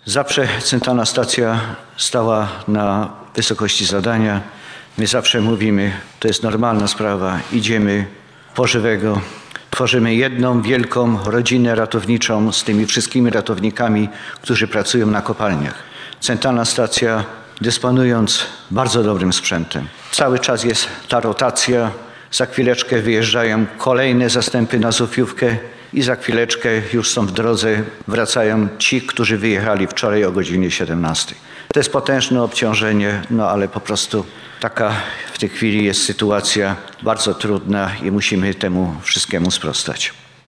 Zawsze centralna stacja stała na wysokości zadania. My zawsze mówimy, to jest normalna sprawa, idziemy po żywego. Tworzymy jedną wielką rodzinę ratowniczą z tymi wszystkimi ratownikami, którzy pracują na kopalniach. Centralna stacja, dysponując bardzo dobrym sprzętem. Cały czas jest ta rotacja. Za chwileczkę wyjeżdżają kolejne zastępy na Zofiówkę i za chwileczkę już są w drodze, wracają ci, którzy wyjechali wczoraj o godzinie 17. To jest potężne obciążenie, ale po prostu taka w tej chwili jest sytuacja bardzo trudna i musimy temu wszystkiemu sprostać.